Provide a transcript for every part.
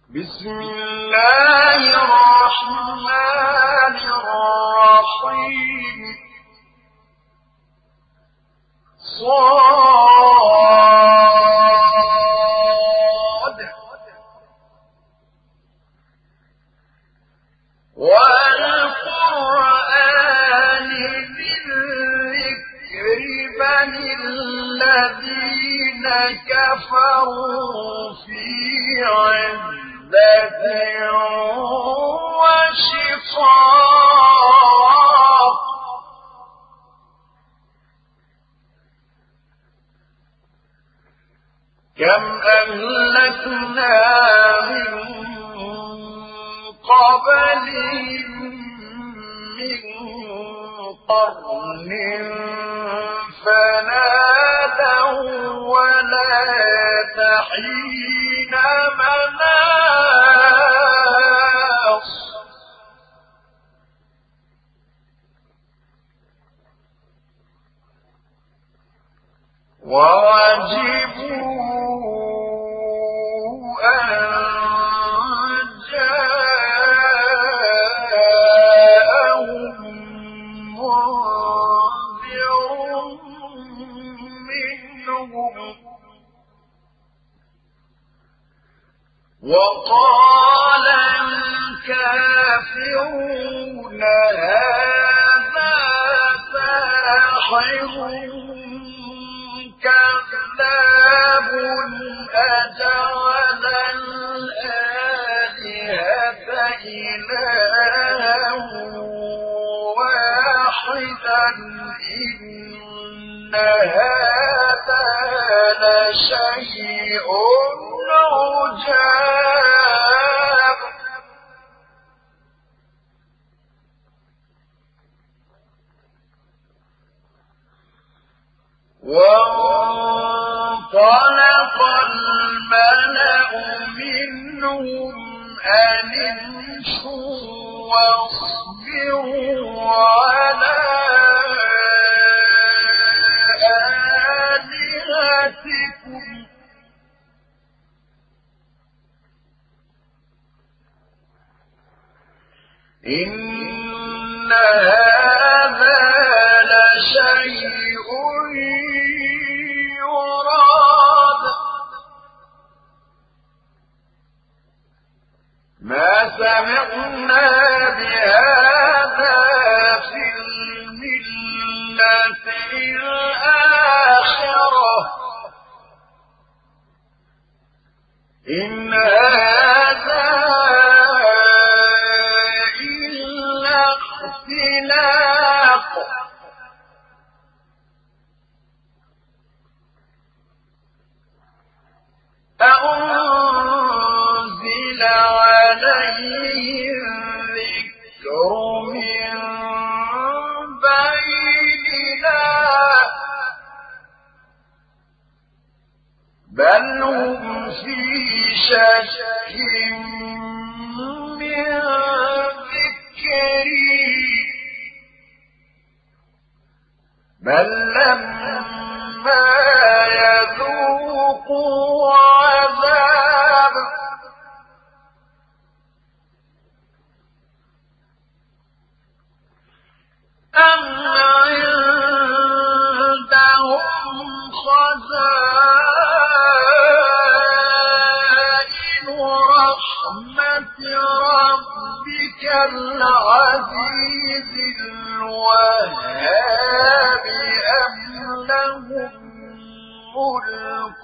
بسم الله الرحمن الرحيم صاد والقرآن ذي الذكر بل الذين كفروا في عزة وشقاق كم أهلكنا من قبلهم من قرن فنادوا ولا تحين مناص ووجبوا أن جاءهم منذر منهم وقال الكافرون هذا ساحر كذاب أجعل الآلهة إلها واحدا إن هذا لشيء عجاب وانطلق الملأ منهم أن امشوا واصبروا على آلهتكم إن هذا لشيء يراد ما سمعنا بهذا في الملة الآخرة إن هذا إلا اختلاق أنزل عليه الذكر من بيننا بل هم في شك من ذكري بل لما يذوقوا عذاب أم عندهم خزائن رحمة ربك العزيز الوهاب أم لهم ملك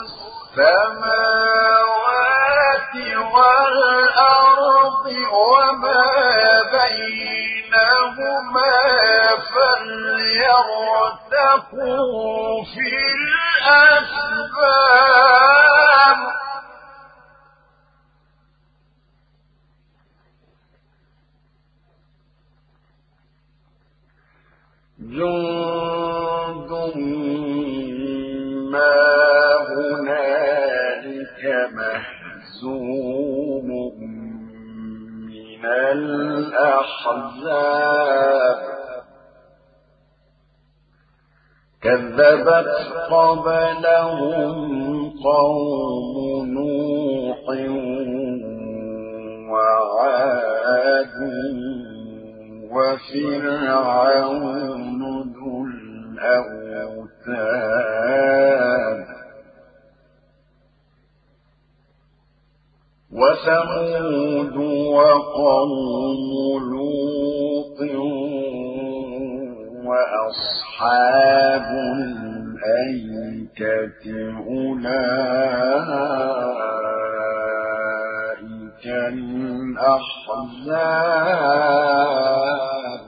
السماوات والأرض وما بينهما فليرتقوا في الأسباب جند ما هنالك مهزوم من الأحزاب كذبت قبلهم قوم نوح وعاد وفرعون ذو الأوتاد وثمود وقوم لوط وأصحاب الأيكة أولئك الأحزاب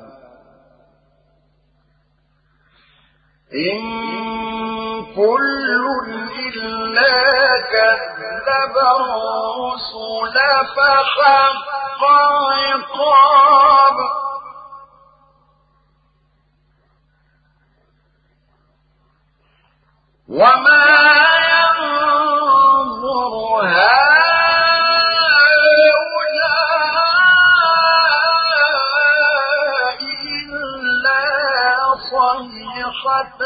إن كل إلا كذب الرسل فحق عقاب وما ينظر هؤلاء إلا صيحة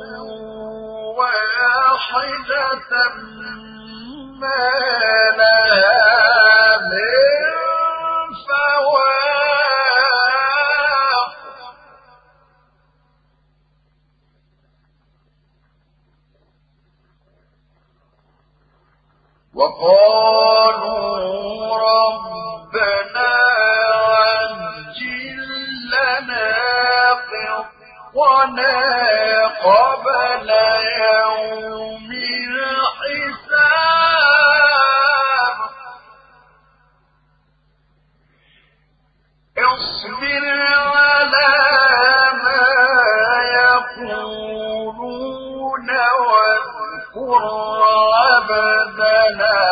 واحدة ما لها من فواق وقالوا ربنا عجل لنا قطنا قبل يوم الحساب اصبر على ما يقولون واذكر عبدنا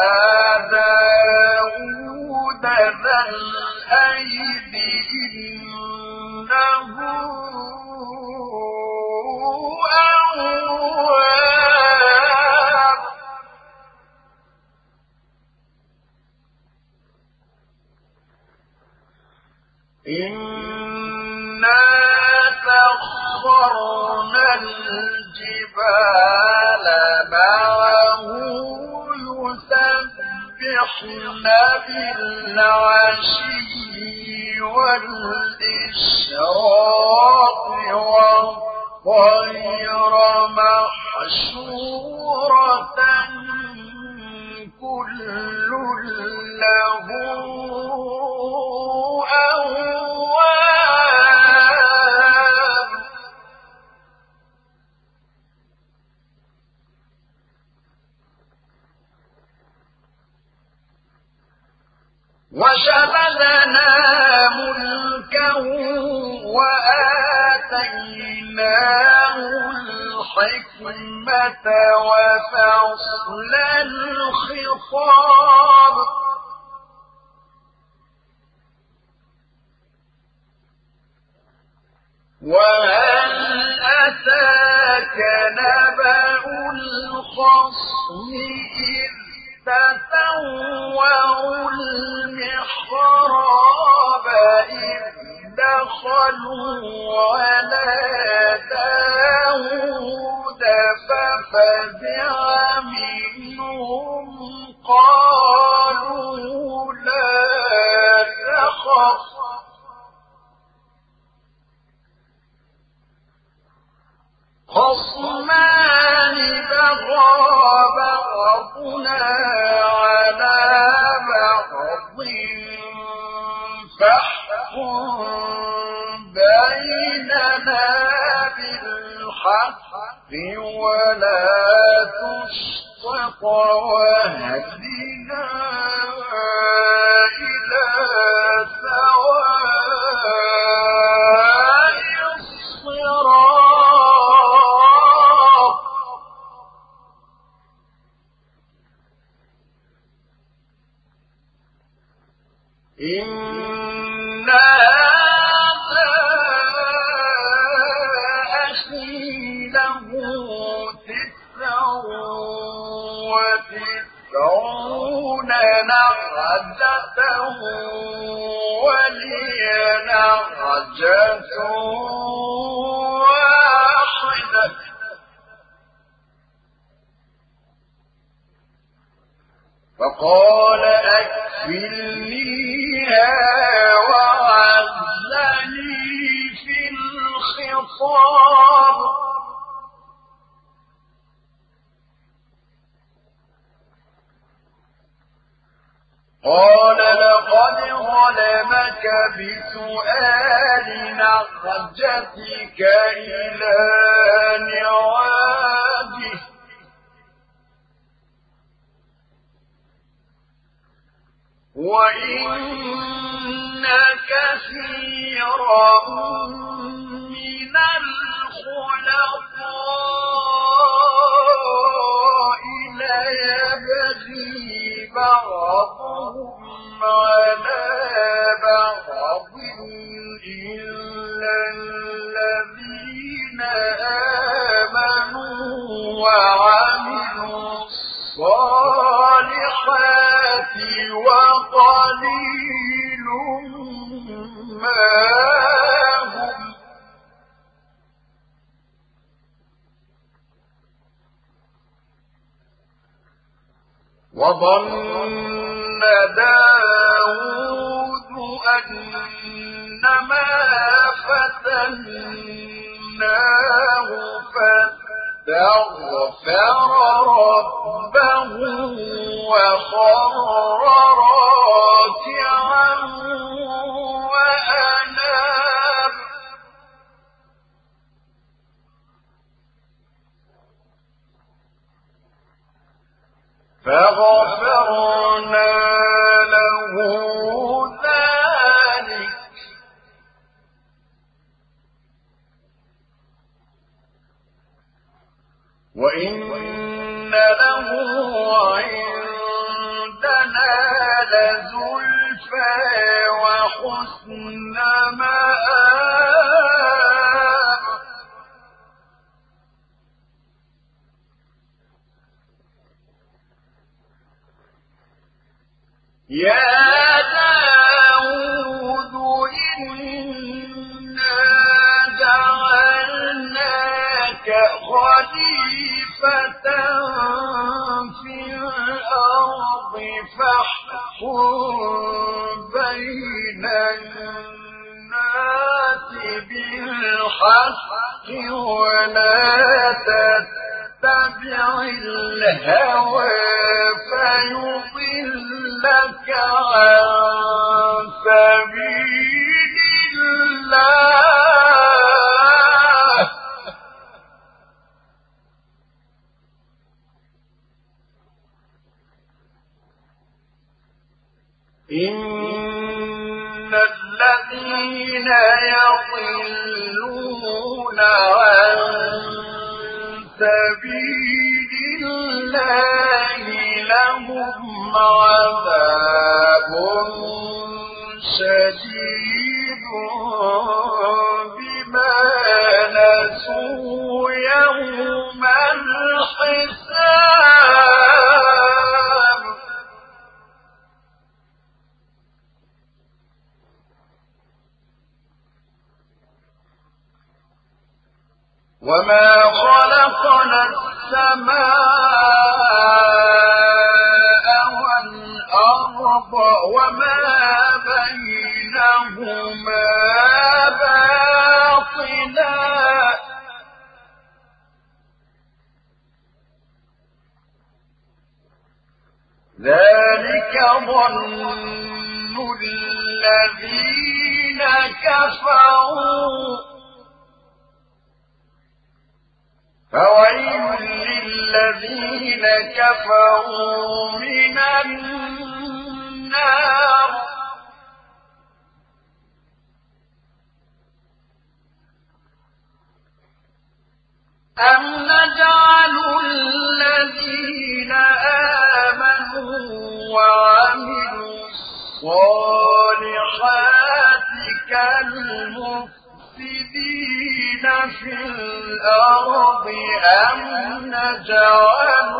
داود ذا الأيد إنه أواب إنا سخرنا الجبال معه يسبحن بالعشي والإشراق والطير محشورة كل له أواب وشددنا ملكه وآتيناه الحكمة وفصل الخطاب وهل أتاك نبأ الخصم إذ تسوروا المحراب إذ دخلوا على داود ففزع منهم قالوا لا تخف خصمان بغى بعضنا على بعض فاحكم بيننا بالحق ولا تشطط واهدنا إلى سواء الصراط إن هذا أخي له 99 نعجة ولي نعجة واحدة فقال أكفلني الأبرار. قال لقد ظلمك بسؤال نعجتك إلى نعاجه وإن كثيرا من الخلطاء ليبغي بعضهم على بعض إلا الذين آمنوا وعملوا الصالحات وقليل ما هم. وظن داود أنما فتناه فاستغفر ربه وخر راكعا وأناب. فغفرنا له ذلك وإن له عندنا لزلفى وحسن مآب. يا داود إنا جعلناك خليفة في الأرض فاحكم بين الناس بالحق ولا تتبع الهوى فيضلك عن سبيل الله. إن الذين يضلون عن سبيل الله لهم عذاب شديد بما نسوا يوم الحساب. وما خلقنا السماء والأرض وما بينهما باطلا ذلك ظن الذين كفروا فويل للذين كفروا من النار. أم نجعل الذين آمنوا وعملوا الصالحات كالمفسدين في الأرض أم نجعل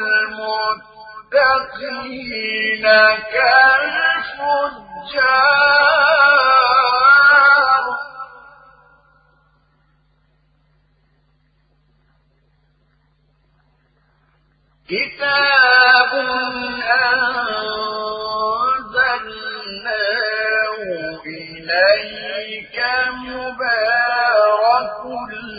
المتقين كالفجار. كتاب أنزلناه إليك مبارك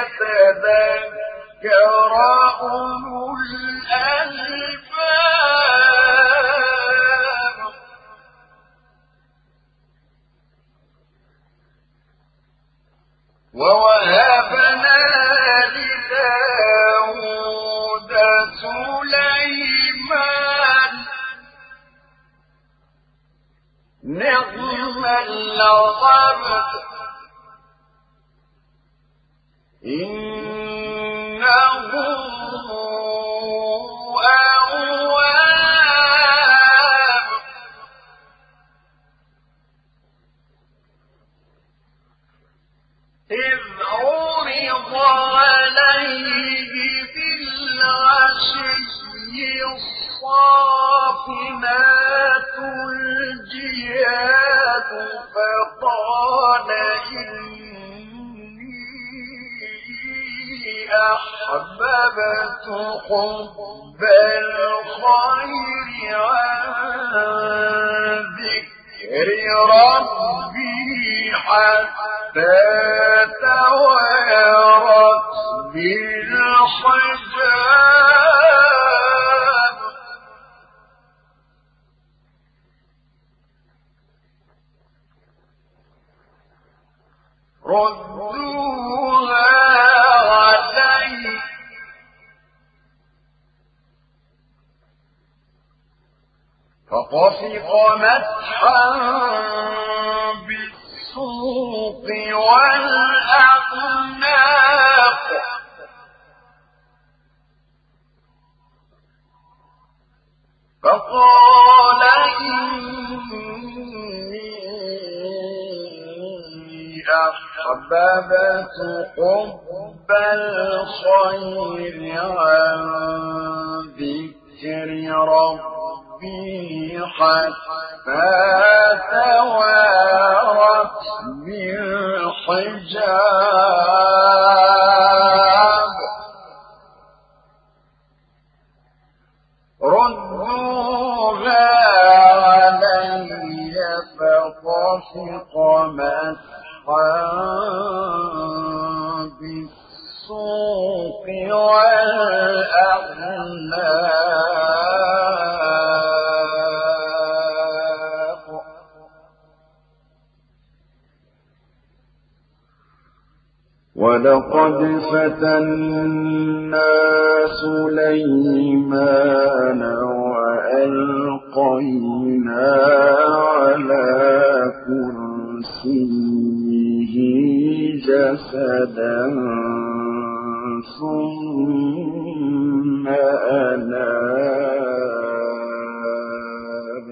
ليذكر أولو الألباب ووهبنا لداود سليمان نعم العبد إنه أواب إذ عرض عليه بالعشي الصافنات الجياد فقال إني أحببت حب الخير عن ذكر ربي حتى توارت بالحجاب ردوها علي فطفق مسحا بالسوق والأعناق فقال إني أحببت حب الخير عن ذكر ربي حتى توارت بالحجاب ردوها علي فطفق مسحا بالسوق والأعناق ولقد فتنا سليمان وألقينا على كرسيه جسدا ثم أناب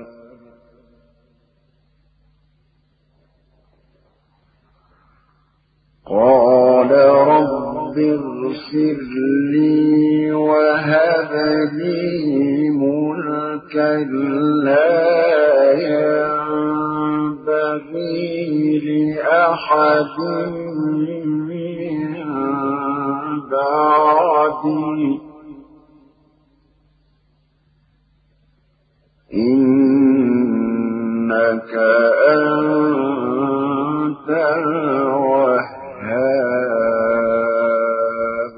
قال رب اغفر لي وهب لي ملكا لا ينبغي لأحد من بعدي إنك أنت الوهاب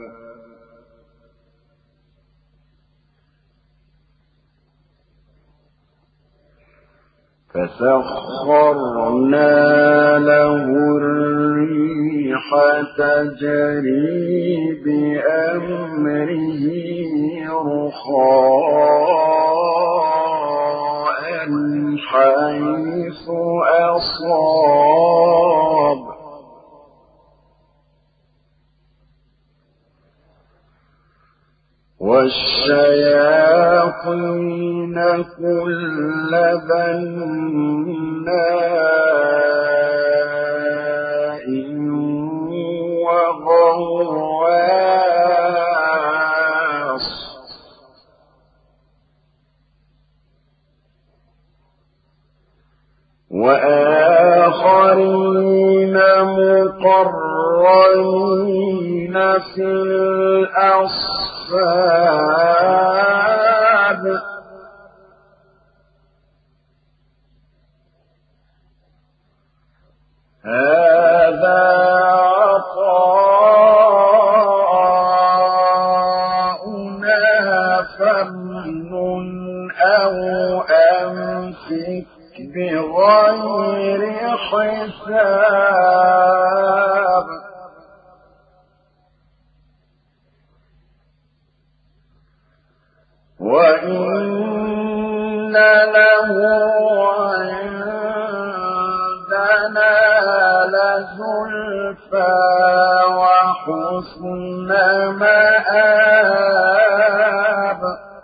فسخرنا له الريح تجري بأمره رخاء حيث أصاب والشياطين كل بناء وغواص وآخرين مقرنين في الأصفاد هذا عطاؤنا بغير حساب وإن له عندنا لزلفى وحسن مآب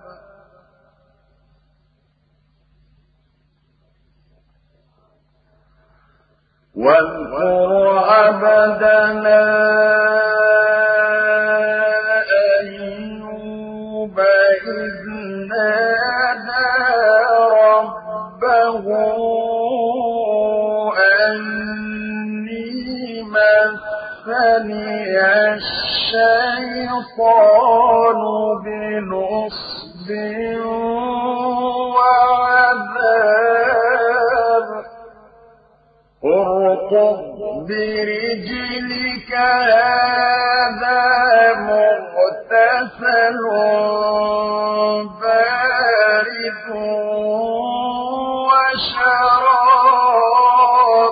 واذكر عبدنا أيوب إذ نادى ربه أني مسني الشيطان بنصب وعذاب اركض برجلك هذا مغتسل بارد وشراب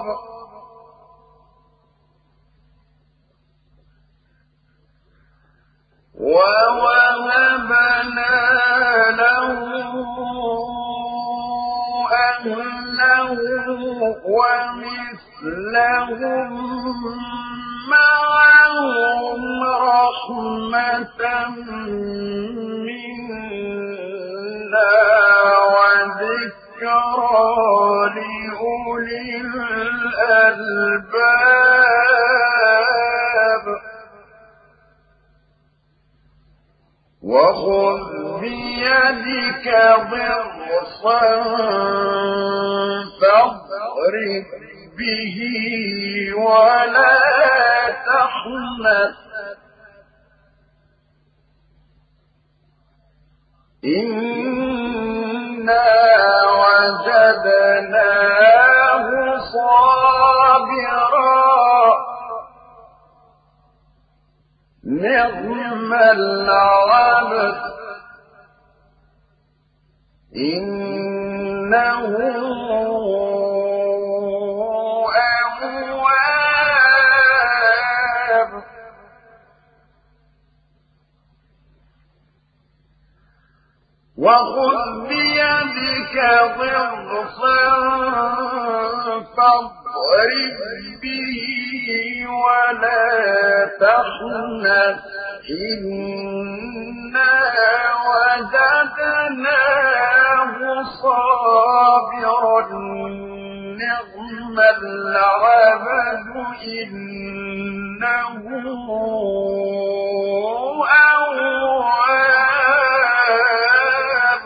ووهبنا له أهله ومثلهم معهم رحمة منا وذكرى لأولي الألباب وخذ بيدك ضغصا فاضرب به ولا تحنث إنا وجدناه صابرا نعم العبد إنه أواب وخذ بيدك ضغصا فاضرب به ولا تحنث إنا وجدناه صابرا نعم العبد إنه أواب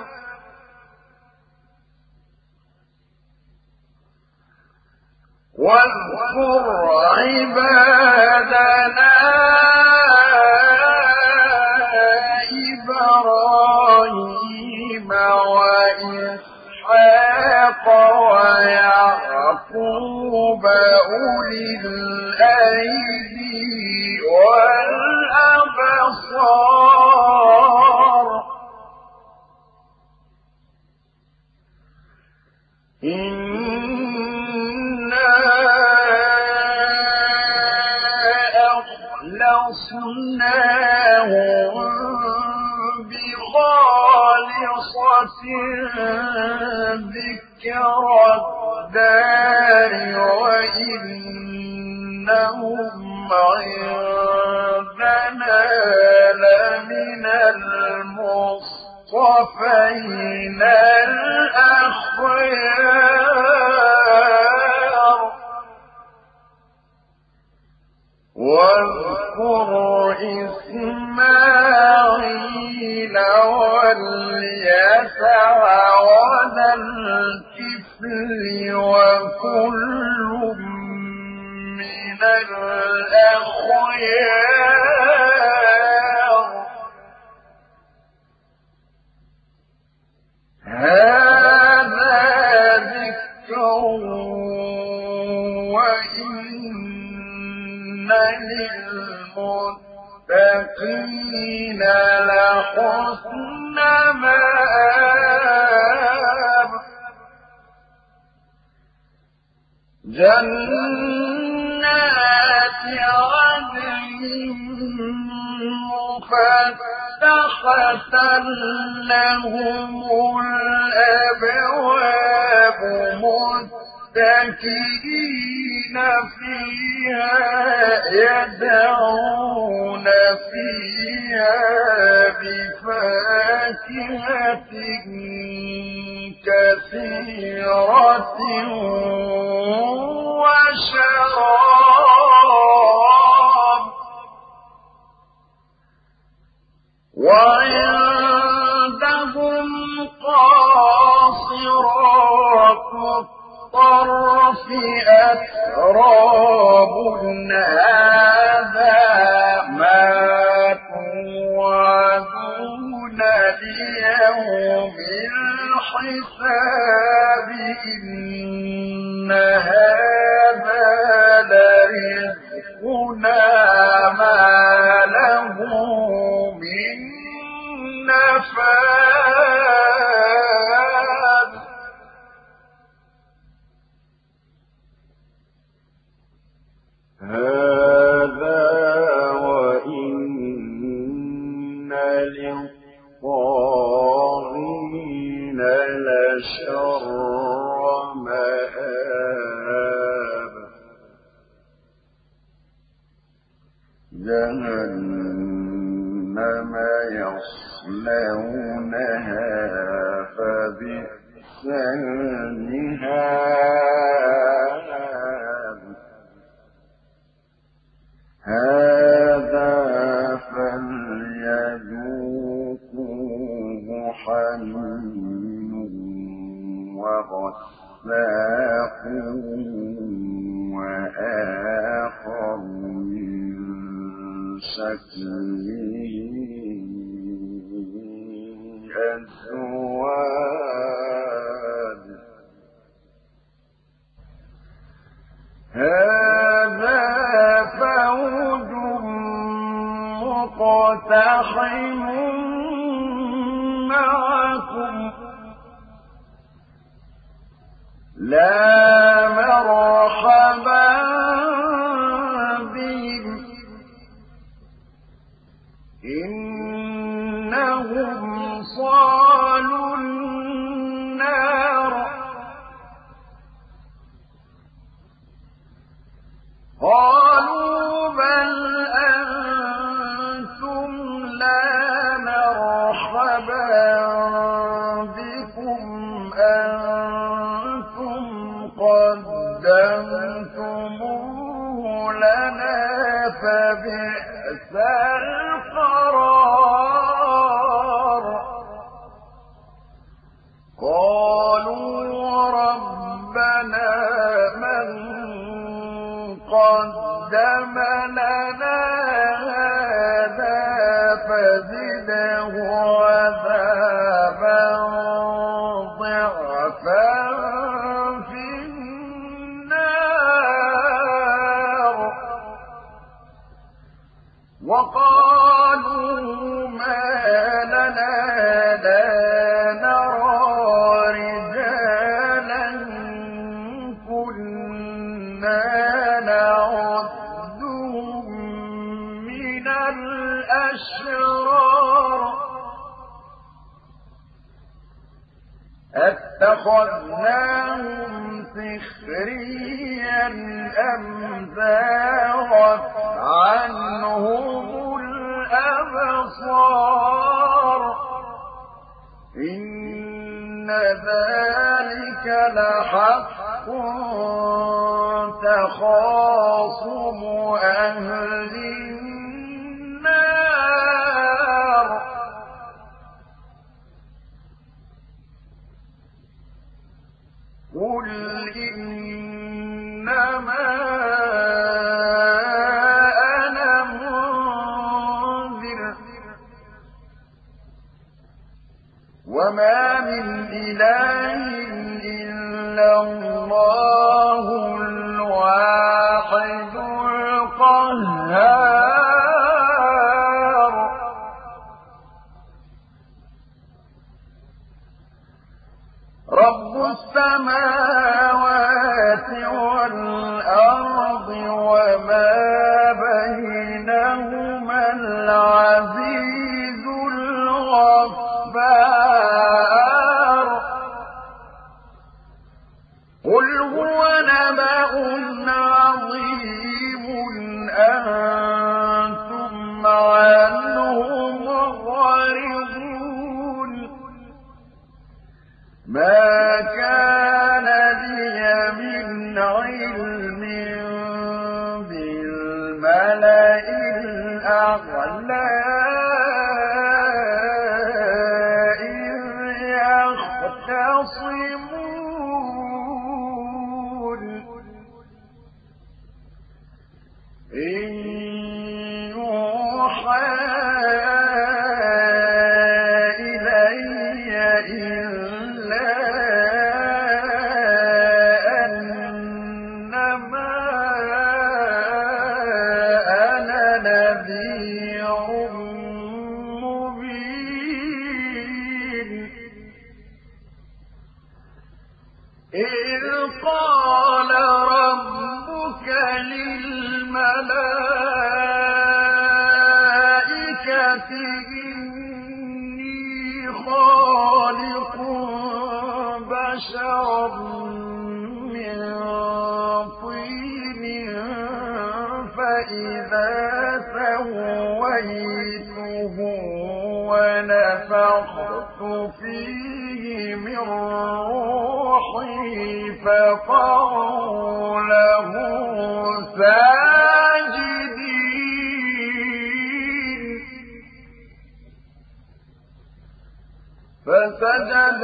واذكر عبادنا إبراهيم وإسحاق ويعقوب أولي الأيدي والأبصار إنا أخلصناهم بخالصة ذكرى الدار وإنهم عندنا لمن المصطفين الأخيار واذكر إسماعيل واليسع وذا الكفل وكل من الأخيار هذا ذكر وإن للمتقين لحسن مآب جنات عدن مفتحة لهم الأبواب متكئين فيها يدعون فيها بفاكهة كثيرة وشراب وعندهم قاصرات الطرف أتراب هذا ما توعدون ليوم الحساب إن هذا لرزقنا ما له من نفاد هذا وإن للطاغين لشر مآب جهنم يصلونها فبئس المهاد هذا فليذوقوه حميم وغساق وآخر من شكله أزواج هذا فوج مقتحم معكم لا مرحبا بهم إنهم صالوا النار قالوا بل أنتم لا مرحبا بكم أنتم قدمتموه لنا فبئس القرار قالوا ربنا من قدم لنا هذا فزده عذابا ضعفا في النار وقالوا ما لنا لا نرى رجالا كنا نعدهم من الأشرار أتخذناهم سخريا أم زاغت عنهم الأبصار إن ذلك لحق تخاصم أهل النار قل إنما أنا منذر وما من إله إلا الله الواحد القهار رب السماوات والأرض أنتم عنه معرضون ما كان لي من علم بالملأ الأعلى إذ يختصمون إن يوحى إلي إلا أنما أنا نذير مبين إذ قال ربك للملائكة إني خالق بشرا من طين فإذا سويته ونفخت فيه من روحي فقعوا له ساجدين فسجد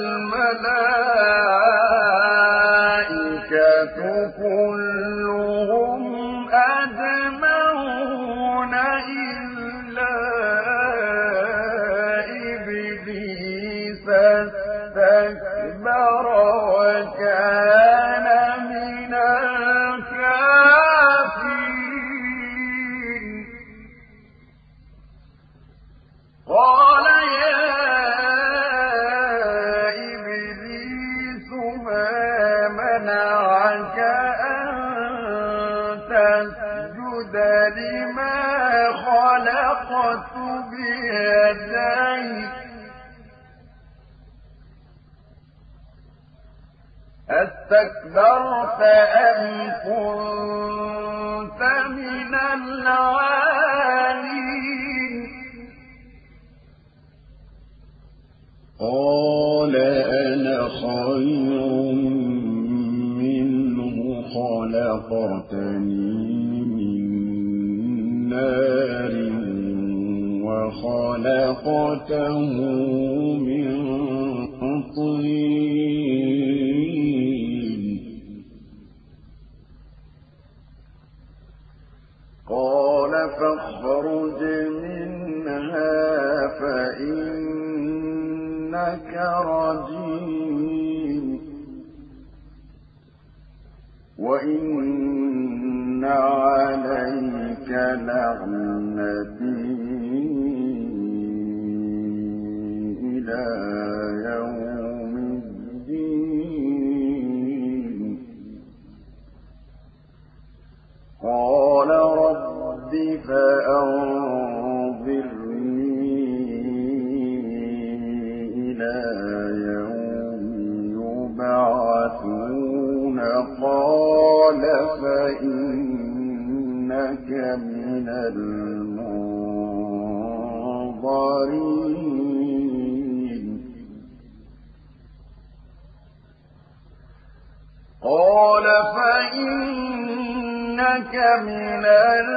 الملائكة كلهم أجمعون إلا إبليس استكبر وكان من الكافرين قال يا إبليس ما منعك أن تسجد لما خلقت بيدي أستكبرت أم كنت من العالين قال أنا خير منه خلقتني من نار وخلقته من طين قال فاخرج منها فإنك رجيم وإن عليك لعنتي إلى يوم الدين قال رب فأنظرني إلى يوم يبعثون قال فإنك من المنظرين قال فإنك من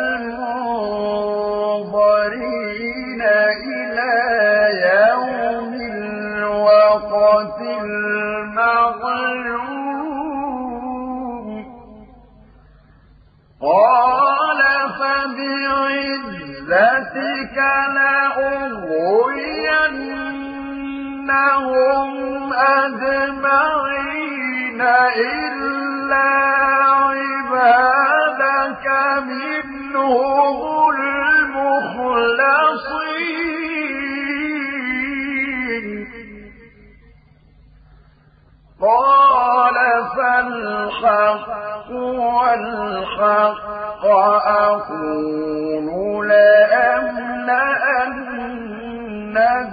المنظرين إلى يوم الوقت المعلوم قال فبعزتك لأغوينهم أجمعين إلا عبادك منهم المخلصين قال فالحق والحق أقول لأملأن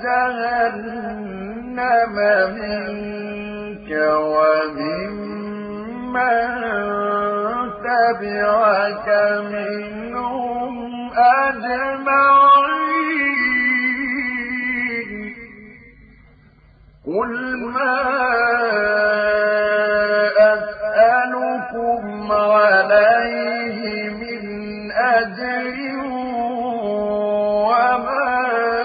جهنم منك وممن تبعك منهم أجمعين قل ما أسألكم عليه من أجر وما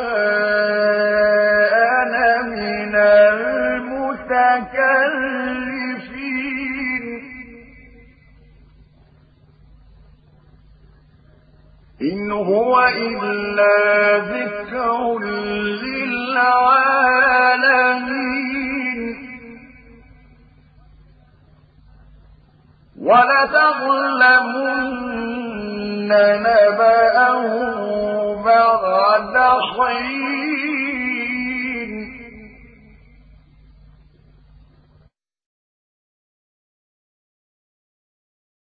أنا من المتكلفين إن هو إلا ذكر للعالمين ولتعلمن نبأه بعد حين